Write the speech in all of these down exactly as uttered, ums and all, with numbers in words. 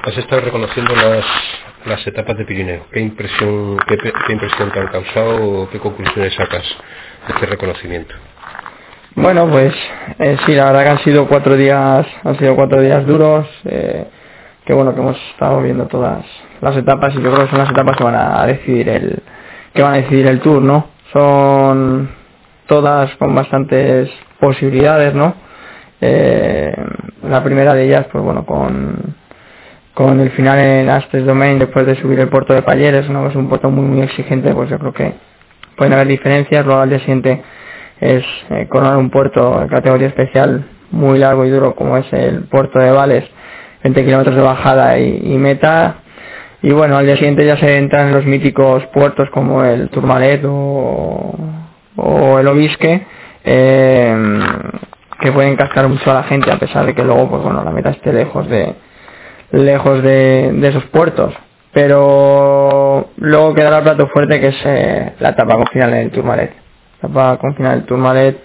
has estado reconociendo las, las etapas de Pirineo. ¿Qué impresión, qué, qué impresión te han causado o qué conclusiones sacas de este reconocimiento? Bueno, pues eh, sí, la verdad que han sido cuatro días, han sido cuatro días duros, eh, que bueno, que hemos estado viendo todas las etapas y yo creo que son las etapas que van a decidir el, que van a decidir el Tour, ¿no? Son todas con bastantes posibilidades, ¿no? Eh, la primera de ellas, pues bueno, con con el final en Astres Domain después de subir el puerto de Palleres, ¿no? Que es un puerto muy muy exigente, pues yo creo que pueden haber diferencias. Luego al día siguiente es eh, coronar un puerto de categoría especial muy largo y duro como es el puerto de Vales, veinte kilómetros de bajada y, y meta. Y bueno, al día siguiente ya se entran en los míticos puertos como el Tourmalet o, o el Obisque, eh, que pueden cascar mucho a la gente a pesar de que luego pues bueno la meta esté lejos de lejos de, de esos puertos. Pero luego quedará el plato fuerte, que es eh, la etapa con final en el Tourmalet. La etapa con final en el Tourmalet.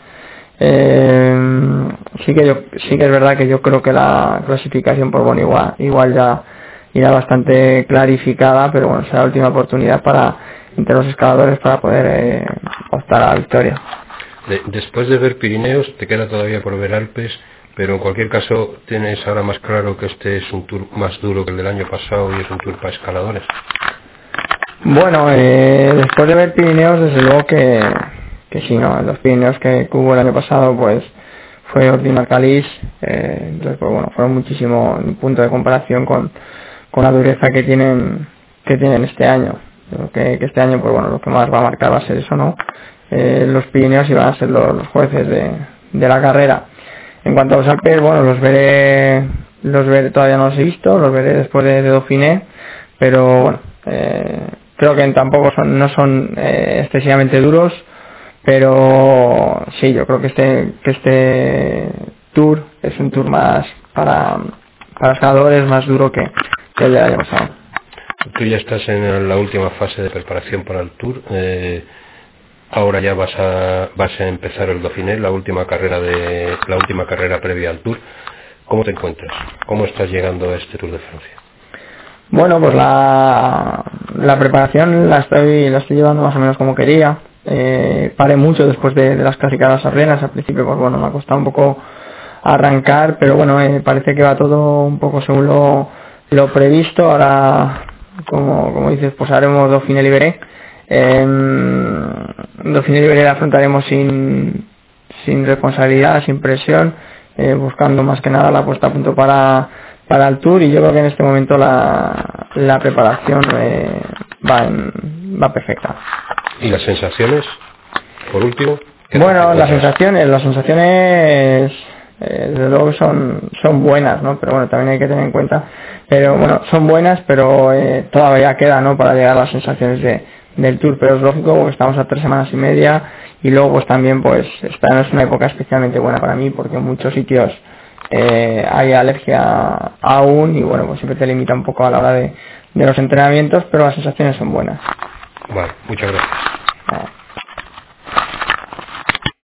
Eh, sí que yo sí que es verdad que yo creo que la clasificación por bueno igual igual ya irá bastante clarificada, pero bueno, será la última oportunidad para entre los escaladores para poder eh, optar a la victoria. De, después de ver Pirineos, te queda todavía por ver Alpes, pero en cualquier caso tienes ahora más claro que este es un tour más duro que el del año pasado y es un tour para escaladores. Bueno, eh, después de ver Pirineos, desde luego que, que sí, ¿no? Los Pirineos que hubo el año pasado, pues fue Ordina Caliz, eh, entonces pues bueno, fueron muchísimo en punto de comparación con, con la dureza que tienen que tienen este año. Creo que, que este año pues bueno, lo que más va a marcar va a ser eso, ¿no? Eh, los Pirineos y van a ser los, los jueces de, de la carrera. En cuanto a los Alpes, bueno, los veré, los veré, todavía no los he visto, los veré después de, de Dauphiné, pero bueno, eh, creo que tampoco son, no son eh, excesivamente duros, pero sí, yo creo que este, que este tour es un tour más para, para escaladores, más duro que, que el del año pasado. Tú ya estás en la última fase de preparación para el tour. Eh, ahora ya vas a vas a empezar el Dauphiné, la última carrera de la última carrera previa al Tour. ¿Cómo te encuentras? ¿Cómo estás llegando a este Tour de Francia? Bueno, pues la, la preparación la estoy la estoy llevando más o menos como quería. Eh, paré mucho después de, de las clasificadas ardenas. Al principio, pues bueno, me ha costado un poco arrancar, pero bueno, eh, parece que va todo un poco según lo, lo previsto. Ahora, como como dices, pues haremos Dauphiné Libéré. Eh, Dauphiné Libéré la afrontaremos sin, sin responsabilidad, sin presión, eh, buscando más que nada la puesta a punto para, para el Tour, y yo creo que en este momento la, la preparación eh, va, en, va perfecta. ¿Y las sensaciones? Por último. Bueno, las sensaciones, las sensaciones eh, desde luego son, son buenas, ¿no? Pero bueno, también hay que tener en cuenta, pero bueno, son buenas, pero eh, todavía queda, ¿no? Para llegar a las sensaciones de del Tour, pero es lógico porque estamos a tres semanas y media y luego pues también pues esta no es una época especialmente buena para mí porque en muchos sitios eh, hay alergia aún y bueno, pues siempre te limita un poco a la hora de, de los entrenamientos, pero las sensaciones son buenas. Vale, muchas gracias. Vale.